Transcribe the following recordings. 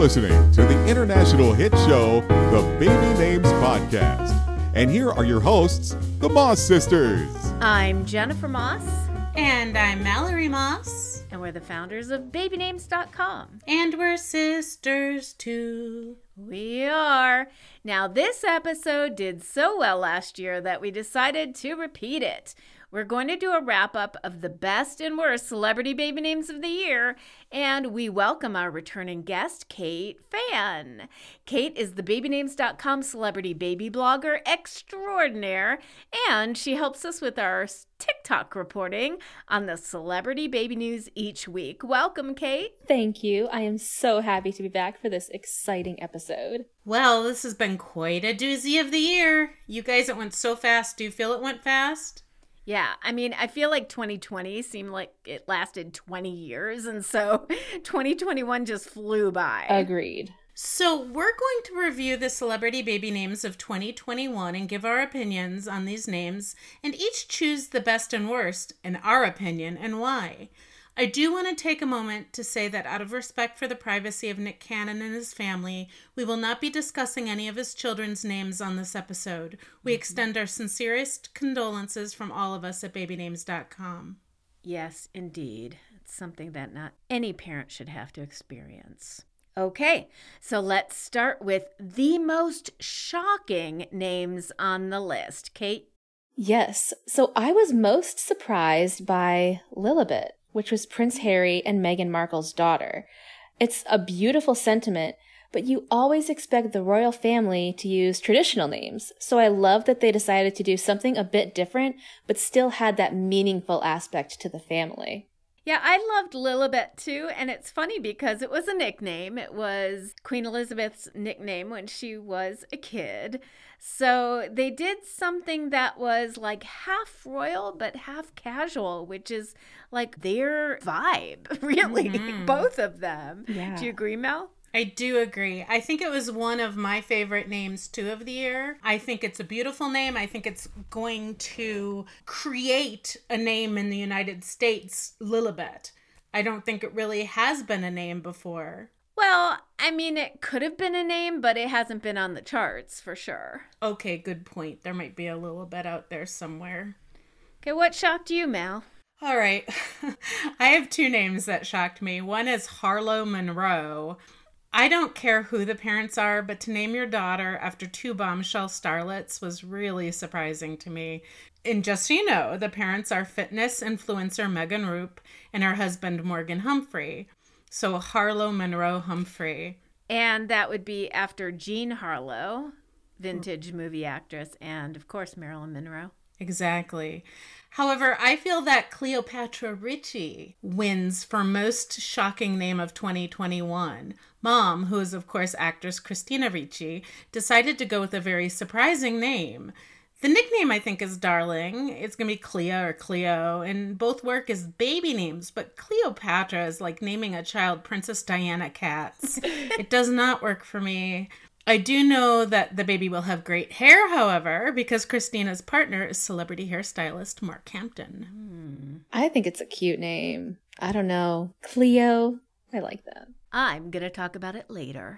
listening to the international hit show, The Baby Names Podcast. And here are your hosts, the Moss Sisters. I'm Jennifer Moss. And I'm Mallory Moss. And we're the founders of BabyNames.com. And we're sisters too. We are. Now, this episode did so well last year that we decided to repeat it. We're going to do a wrap-up of the best and worst celebrity baby names of the year, and we welcome our returning guest, Kate Fan. Kate is the BabyNames.com celebrity baby blogger extraordinaire, and she helps us with our TikTok reporting on the celebrity baby news each week. Welcome, Kate. Thank you. I am so happy to be back for this exciting episode. Well, this has been quite a doozy of the year. You guys, it went so fast. Do you feel it went fast? Yeah, I mean, I feel like 2020 seemed like it lasted 20 years, and so 2021 just flew by. Agreed. So we're going to review the celebrity baby names of 2021 and give our opinions on these names, and each choose the best and worst, in our opinion, and why. I do want to take a moment to say that out of respect for the privacy of Nick Cannon and his family, we will not be discussing any of his children's names on this episode. We extend our sincerest condolences from all of us at BabyNames.com. Yes, indeed. It's something that not any parent should have to experience. Okay, so let's start with the most shocking names on the list. Kate? Yes, so I was most surprised by Lilibet, which was Prince Harry and Meghan Markle's daughter. It's a beautiful sentiment, but you always expect the royal family to use traditional names. So I love that they decided to do something a bit different, but still had that meaningful aspect to the family. Yeah, I loved Lilibet too, and it's funny because it was a nickname. It was Queen Elizabeth's nickname when she was a kid. So they did something that was like half royal but half casual, which is like their vibe, really, both of them. Yeah. Do you agree, Mel? I do agree. I think it was one of my favorite names, too, of the year. I think it's a beautiful name. I think it's going to create a name in the United States, Lilibet. I don't think it really has been a name before. Well, I mean, it could have been a name, but it hasn't been on the charts for sure. Okay, good point. There might be a Lilibet out there somewhere. Okay, what shocked you, Mal? All right. I have two names that shocked me. One is Harlow Monroe. I don't care who the parents are, but to name your daughter after two bombshell starlets was really surprising to me. And just so you know, the parents are fitness influencer Megan Roop and her husband Morgan Humphrey. So Harlow Monroe Humphrey. And that would be after Jean Harlow, vintage movie actress, and of course Marilyn Monroe. Exactly. However, I feel that Cleopatra Ritchie wins for most shocking name of 2021. Mom, who is of course actress Christina Ricci, decided to go with a very surprising name. The nickname, I think, is darling. It's going to be Clea or Cleo, and both work as baby names, but Cleopatra is like naming a child Princess Diana Katz. It does not work for me. I do know that the baby will have great hair, however, because Christina's partner is celebrity hairstylist Mark Hampton. I think it's a cute name. I don't know. Cleo. I like that. I'm going to talk about it later.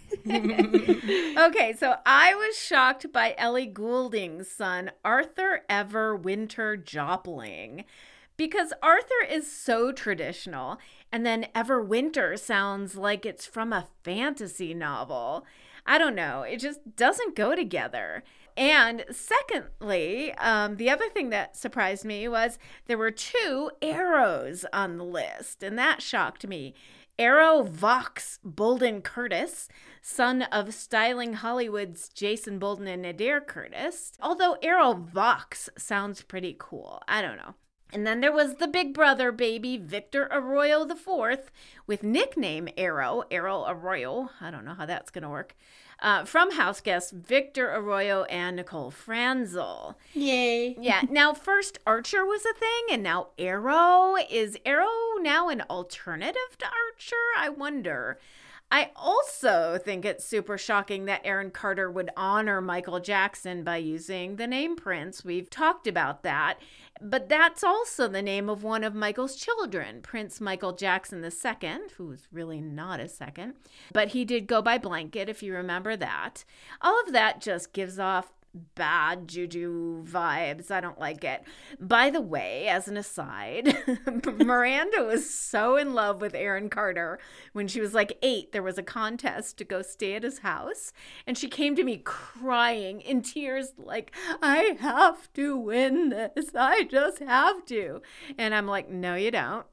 Okay, so I was shocked by Ellie Goulding's son, Arthur Ever Winter Jopling, because Arthur is so traditional, and then Ever Winter sounds like it's from a fantasy novel. I don't know. It just doesn't go together. And secondly, the other thing that surprised me was there were two Arrows on the list, and that shocked me. Arrow Vox Bolden Curtis, son of styling Hollywood's Jason Bolden and Adair Curtis. Although Arrow Vox sounds pretty cool. I don't know. And then there was the big brother baby, Victor Arroyo IV, with nickname Arrow Arroyo. I don't know how that's going to work. From house guests Victor Arroyo and Nicole Franzel. Yay. Yeah. Now, first Archer was a thing, and now Arrow. Is Arrow now an alternative to Archer? I wonder. I also think it's super shocking that Aaron Carter would honor Michael Jackson by using the name Prince. We've talked about that. But that's also the name of one of Michael's children, Prince Michael Jackson II, who was really not a second. But he did go by Blanket, if you remember that. All of that just gives off bad juju vibes. I don't like it. By the way, as an aside, Miranda was so in love with Aaron Carter. When she was like 8, there was a contest to go stay at his house, and she came to me crying in tears like, I have to win this. I just have to. And I'm like, no, you don't.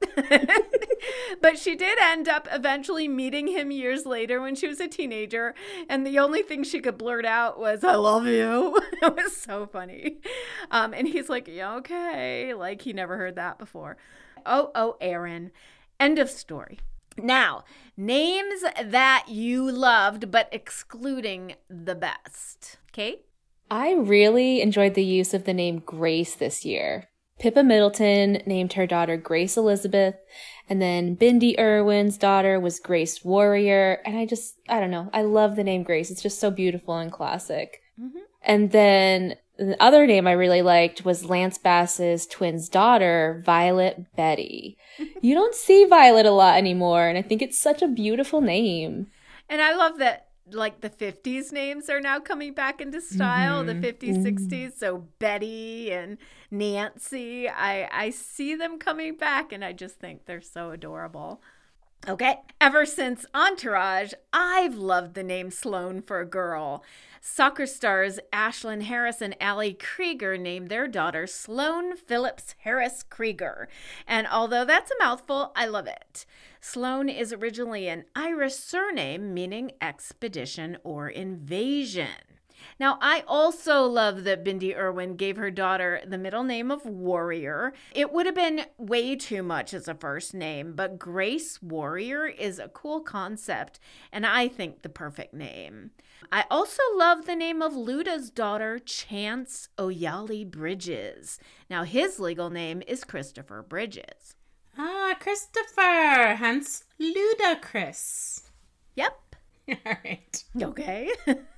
But she did end up eventually meeting him years later when she was a teenager, and the only thing she could blurt out was, I love you. It was so funny. And he's like, yeah, okay. Like he never heard that before. Oh, Aaron. End of story. Now, names that you loved, but excluding the best. Kate? I really enjoyed the use of the name Grace this year. Pippa Middleton named her daughter Grace Elizabeth, and then Bindi Irwin's daughter was Grace Warrior. And I don't know. I love the name Grace. It's just so beautiful and classic. Mm-hmm. And then the other name I really liked was Lance Bass's twin's daughter, Violet Betty. You don't see Violet a lot anymore, and I think it's such a beautiful name. And I love that, like, the 50s names are now coming back into style, the 50s, 60s. So Betty and Nancy, I see them coming back, and I just think they're so adorable. Okay, ever since Entourage, I've loved the name Sloane for a girl. Soccer stars Ashlyn Harris and Allie Krieger named their daughter Sloane Phillips Harris Krieger. And although that's a mouthful, I love it. Sloane is originally an Irish surname meaning expedition or invasion. Now, I also love that Bindi Irwin gave her daughter the middle name of Warrior. It would have been way too much as a first name, but Grace Warrior is a cool concept, and I think the perfect name. I also love the name of Luda's daughter, Chance Oyali Bridges. Now, his legal name is Christopher Bridges. Ah, Christopher, hence Ludacris. Yep. All right. Okay.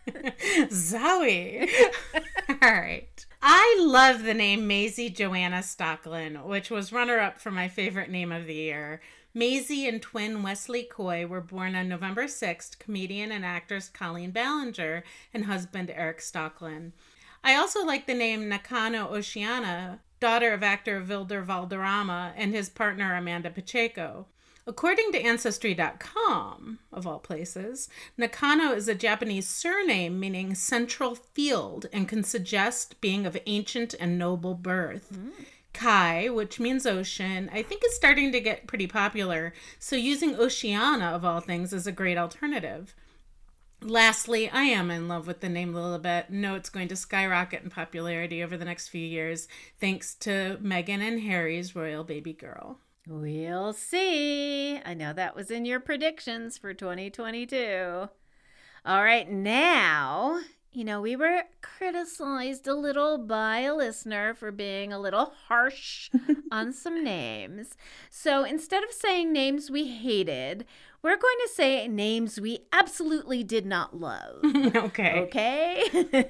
Zoe. All right. I love the name Maisie Joanna Stocklin, which was runner-up for my favorite name of the year. Maisie and twin Wesley Coy were born on November 6th, comedian and actress Colleen Ballinger and husband Eric Stocklin. I also like the name Nakano Oceana, daughter of actor Vilder Valderrama and his partner Amanda Pacheco. According to Ancestry.com, of all places, Nakano is a Japanese surname meaning central field and can suggest being of ancient and noble birth. Kai, which means ocean, I think is starting to get pretty popular, so using Oceana, of all things, is a great alternative. Lastly, I am in love with the name Lilibet. Know it's going to skyrocket in popularity over the next few years, thanks to Meghan and Harry's royal baby girl. We'll see. I know that was in your predictions for 2022. All right, now, we were criticized a little by a listener for being a little harsh on some names. So instead of saying names we hated, we're going to say names we absolutely did not love. Okay?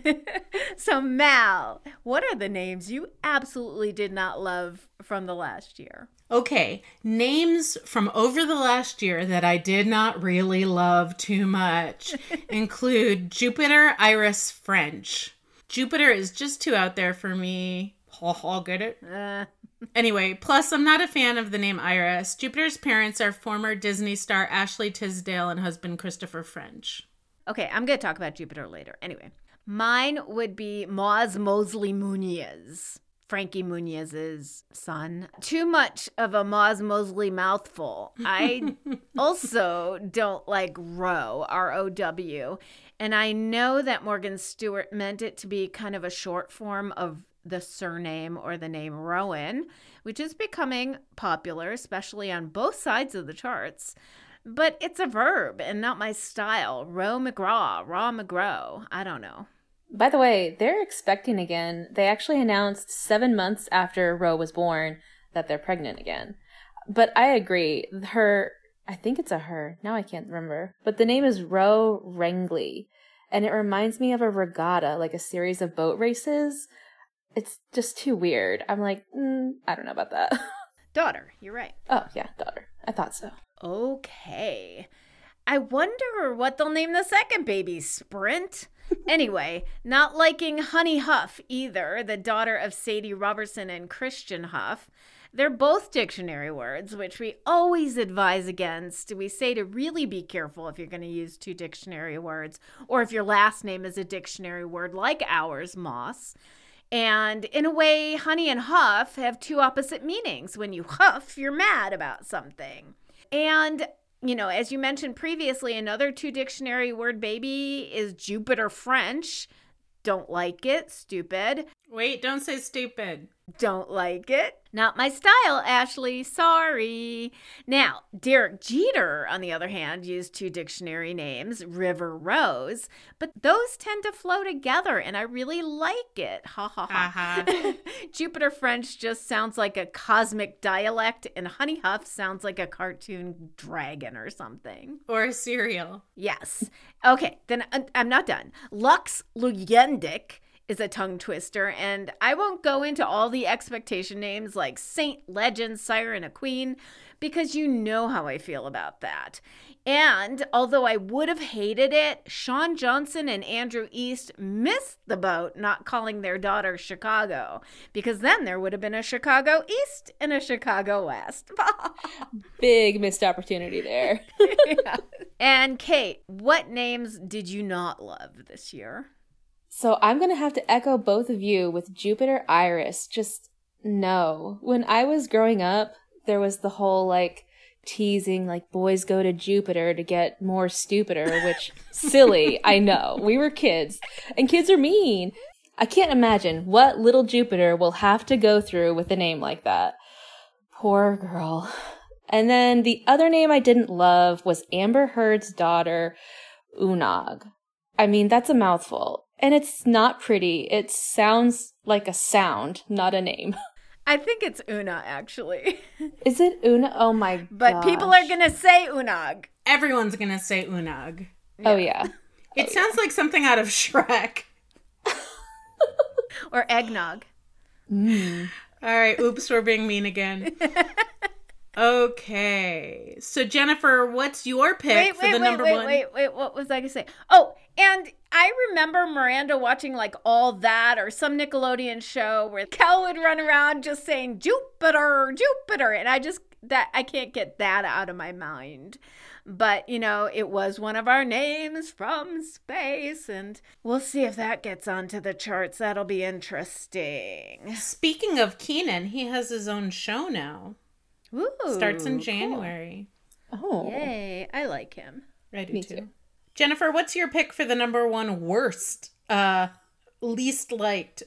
So, Mal, what are the names you absolutely did not love from the last year? Okay, names from over the last year that I did not really love too much include Jupiter Iris French. Jupiter is just too out there for me. Get it? Anyway, plus I'm not a fan of the name Iris. Jupiter's parents are former Disney star Ashley Tisdale and husband Christopher French. Okay, I'm going to talk about Jupiter later. Anyway, mine would be Moz Mosley Muniz. Frankie Muniz's son. Too much of a Moz Mosley mouthful. I also don't like Row, R-O-W. And I know that Morgan Stewart meant it to be kind of a short form of the surname or the name Rowan, which is becoming popular, especially on both sides of the charts. But it's a verb and not my style. Row McGraw, Raw McGraw. I don't know. By the way, they're expecting again. They actually announced 7 months after Roe was born that they're pregnant again. But I agree. Her I think it's a her. Now I can't remember. But the name is Ro Rengley. And it reminds me of a regatta, like a series of boat races. It's just too weird. I'm like, I don't know about that. Daughter, you're right. Oh, yeah, daughter. I thought so. Okay. I wonder what they'll name the second baby. Sprint? Anyway, not liking Honey Huff either, the daughter of Sadie Robertson and Christian Huff. They're both dictionary words, which we always advise against. We say to really be careful if you're going to use two dictionary words, or if your last name is a dictionary word like ours, Moss. And in a way, honey and huff have two opposite meanings. When you huff, you're mad about something. And, you know, as you mentioned previously, another two dictionary word baby is Jupiter French. Don't like it. Stupid. Wait, don't say stupid. Don't like it. Not my style, Ashley. Sorry. Now, Derek Jeter, on the other hand, used two dictionary names, River Rose, but those tend to flow together, and I really like it. Ha ha ha. Jupiter French just sounds like a cosmic dialect, and Honey Huff sounds like a cartoon dragon or something. Or a cereal. Yes. Okay, then I'm not done. Lux Luyendik is a tongue twister, and I won't go into all the expectation names like Saint, Legend, Siren, a Queen, because you know how I feel about that. And although I would have hated it, Sean Johnson and Andrew East missed the boat not calling their daughter Chicago, because then there would have been a Chicago East and a Chicago West. Big missed opportunity there. Yeah. And Kate, what names did you not love this year? So I'm going to have to echo both of you with Jupiter Iris. Just no. When I was growing up, there was the whole like teasing, like boys go to Jupiter to get more stupider, which silly. I know. We were kids and kids are mean. I can't imagine what little Jupiter will have to go through with a name like that. Poor girl. And then the other name I didn't love was Amber Heard's daughter, Unag. I mean, that's a mouthful. And it's not pretty. It sounds like a sound, not a name. I think it's Una, actually. Is it Una? Oh my god. But people are going to say Unag. Everyone's going to say Unag. Yeah. Oh, yeah. It sounds like something out of Shrek. Or eggnog. All right. Oops, we're being mean again. Okay. So, Jennifer, what's your pick for the number one? Wait. What was I going to say? Oh, and I remember Miranda watching like All That or some Nickelodeon show where Kel would run around just saying Jupiter, Jupiter. And I can't get that out of my mind. But, you know, it was one of our names from space. And we'll see if that gets onto the charts. That'll be interesting. Speaking of Keenan, he has his own show now. Ooh, starts in January. Cool. Oh. Yay. I like him. I do Me too. too. Jennifer, what's your pick for the number one worst, least liked,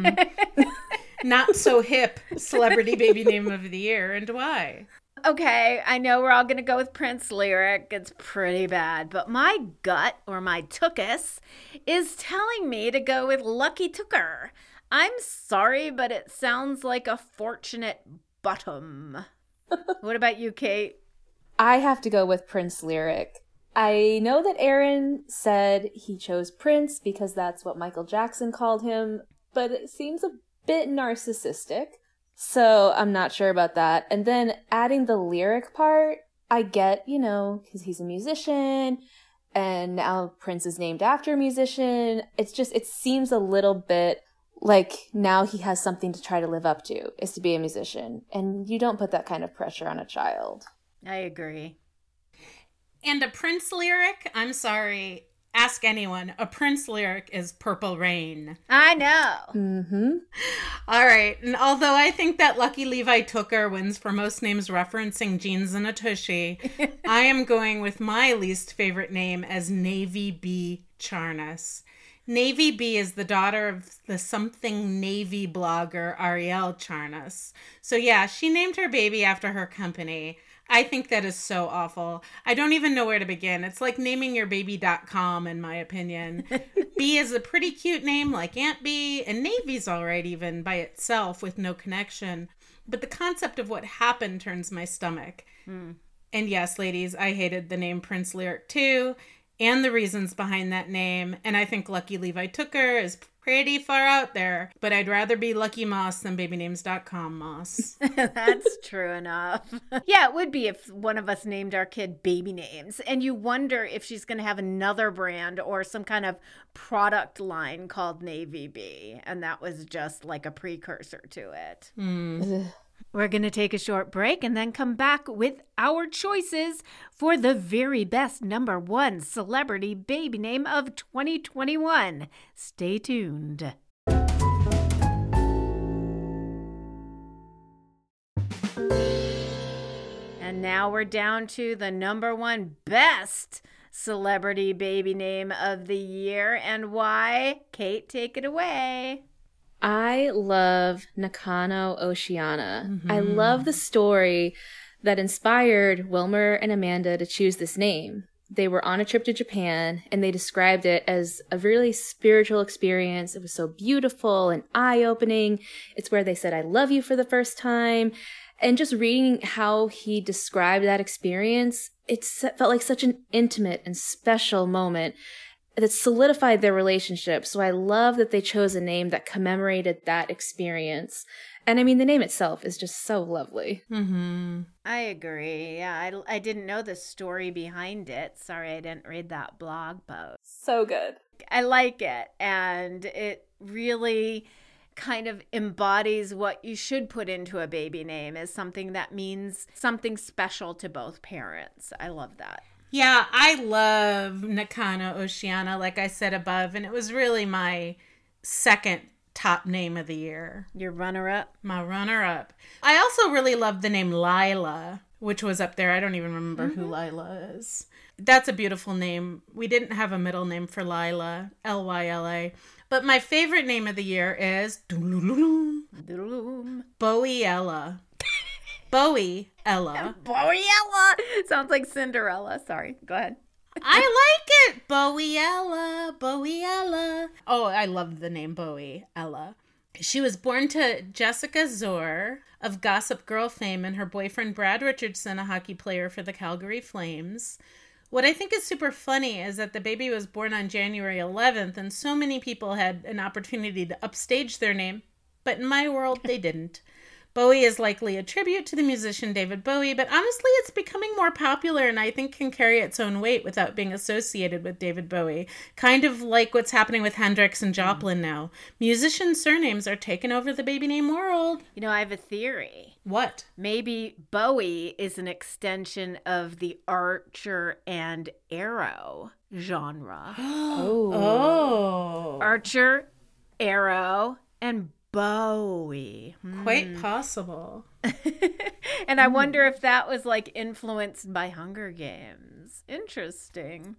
not so hip celebrity baby name of the year, and why? Okay, I know we're all going to go with Prince Lyric. It's pretty bad. But my gut, or my tookus, is telling me to go with Lucky Tooker. I'm sorry, but it sounds like a fortunate bottom. What about you, Kate? I have to go with Prince Lyric. I know that Aaron said he chose Prince because that's what Michael Jackson called him, but it seems a bit narcissistic. So I'm not sure about that. And then adding the lyric part, I get, you know, because he's a musician and now Prince is named after a musician. It's just, it seems a little bit like now he has something to try to live up to, is to be a musician. And you don't put that kind of pressure on a child. I agree. And a Prince lyric, I'm sorry, ask anyone. A Prince lyric is Purple Rain. I know. Mm-hmm. All right. And although I think that Lucky Levi Tooker wins for most names referencing jeans and a tushy, I am going with my least favorite name as Navy B. Charnas. Navy B is the daughter of the Something Navy blogger Arielle Charnas. So yeah, she named her baby after her company. I think that is so awful. I don't even know where to begin. It's like naming your baby.com, in my opinion. B is a pretty cute name like Aunt B, and Navy's all right even by itself with no connection. But the concept of what happened turns my stomach. And yes, ladies, I hated the name Prince Lyric too, and the reasons behind that name. And I think Lucky Levi Tooker is pretty far out there. But I'd rather be Lucky Moss than babynames.com Moss. That's true enough. Yeah, it would be if one of us named our kid Baby Names. And you wonder if she's going to have another brand or some kind of product line called Navy Bee. And that was just like a precursor to it. We're going to take a short break and then come back with our choices for the very best number one celebrity baby name of 2021. Stay tuned. And now we're down to the number one best celebrity baby name of the year. And why? Kate, take it away. I love Nakano Oceana. I love the story that inspired Wilmer and Amanda to choose this name. They were on a trip to Japan, and they described it as a really spiritual experience. It was so beautiful and eye-opening. It's where they said, I love you for the first time. And just reading how he described that experience, it felt like such an intimate and special moment that solidified their relationship. So I love that they chose a name that commemorated that experience. And I mean, the name itself is just so lovely. I agree. Yeah, I didn't know the story behind it. Sorry, I didn't read that blog post. So good. I like it. And it really kind of embodies what you should put into a baby name as something that means something special to both parents. I love that. Yeah, I love Nakano Oceana, like I said above, and it was really my second top name of the year. Your runner-up? My runner-up. I also really love the name Lila, which was up there. I don't even remember who Lila is. That's a beautiful name. We didn't have a middle name for Lila, Lyla. But my favorite name of the year is Bowiella. Bowiella. Bowiella! Sounds like Cinderella. Sorry, go ahead. I like it. Bowiella. Oh, I love the name Bowiella. She was born to Jessica Zor of Gossip Girl fame and her boyfriend Brad Richardson, a hockey player for the Calgary Flames. What I think is super funny is that the baby was born on January 11th, and so many people had an opportunity to upstage their name, but in my world, they didn't. Bowie is likely a tribute to the musician David Bowie, but honestly, it's becoming more popular and I think can carry its own weight without being associated with David Bowie. Kind of like what's happening with Hendrix and Joplin now. Musician surnames are taking over the baby name world. You know, I have a theory. What? Maybe Bowie is an extension of the Archer and Arrow genre. Oh. Archer, Arrow, and Bowie. Quite possible. And I wonder if that was like influenced by Hunger Games. Interesting.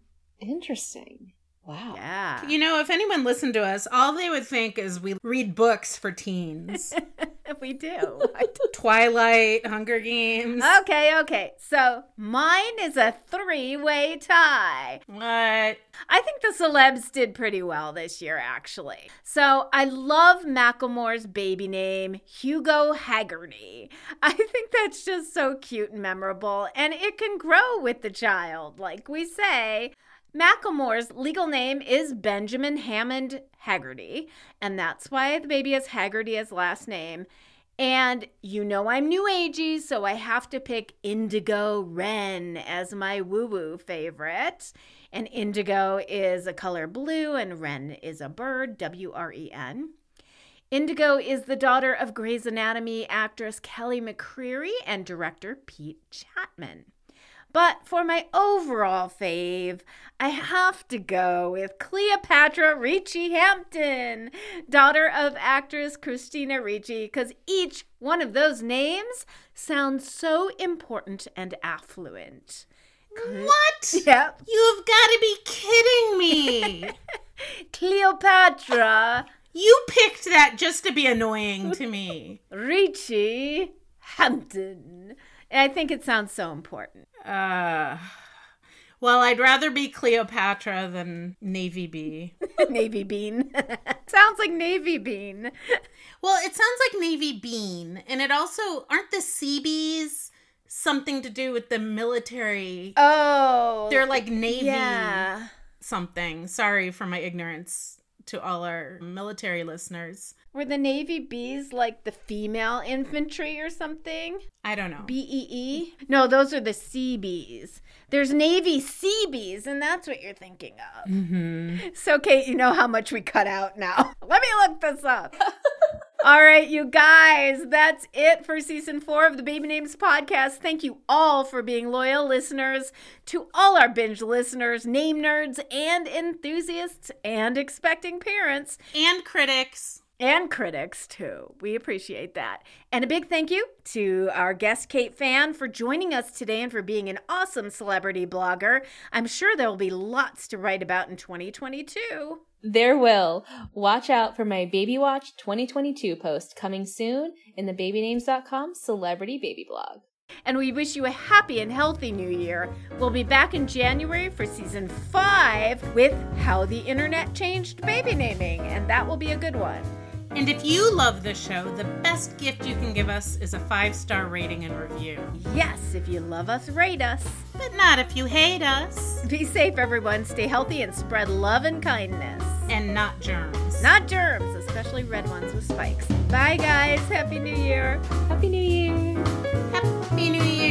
Wow. Yeah. You know, if anyone listened to us, all they would think is we read books for teens. We do. Twilight, Hunger Games. Okay. So mine is a 3-way tie. What? I think the celebs did pretty well this year, actually. So I love Macklemore's baby name, Hugo Haggerty. I think that's just so cute and memorable, and it can grow with the child, like we say. Macklemore's legal name is Benjamin Hammond Haggerty, and that's why the baby has Haggerty as last name. And you know I'm new agey, so I have to pick Indigo Wren as my woo-woo favorite. And indigo is a color blue, and wren is a bird, W-R-E-N. Indigo is the daughter of Grey's Anatomy actress Kelly McCreary and director Pete Chapman. But for my overall fave, I have to go with Cleopatra Ricci Hampton, daughter of actress Christina Ricci, because each one of those names sounds so important and affluent. What? Yep. You've got to be kidding me. Cleopatra You picked that just to be annoying to me. Ricci Hampton. I think it sounds so important. Well, I'd rather be Cleopatra than Navy Bee. Navy Bean. Sounds like Navy Bean. Well, it sounds like Navy Bean. And it also, aren't the Seabees something to do with the military. Oh. They're like Navy Yeah. something. Sorry for my ignorance to all our military listeners. Were the Navy bees like the female infantry or something? I don't know. BEE? No, those are the sea bees. There's Navy sea bees, and that's what you're thinking of. Mm-hmm. So, Kate, you know how much we cut out now. Let me look this up. All right, you guys, that's it for season 4 of the Baby Names podcast. Thank you all for being loyal listeners. To all our binge listeners, name nerds, and enthusiasts, and expecting parents. And critics. And critics, too. We appreciate that. And a big thank you to our guest, Kate Fan, for joining us today and for being an awesome celebrity blogger. I'm sure there will be lots to write about in 2022. There will. Watch out for my Baby Watch 2022 post coming soon in the babynames.com celebrity baby blog. And we wish you a happy and healthy new year. We'll be back in January for season 5 with How the Internet Changed Baby Naming, and that will be a good one. And if you love the show, the best gift you can give us is a 5-star rating and review. Yes, if you love us, rate us. But not if you hate us. Be safe, everyone. Stay healthy and spread love and kindness. And not germs. Not germs, especially red ones with spikes. Bye, guys. Happy New Year. Happy New Year. Happy New Year.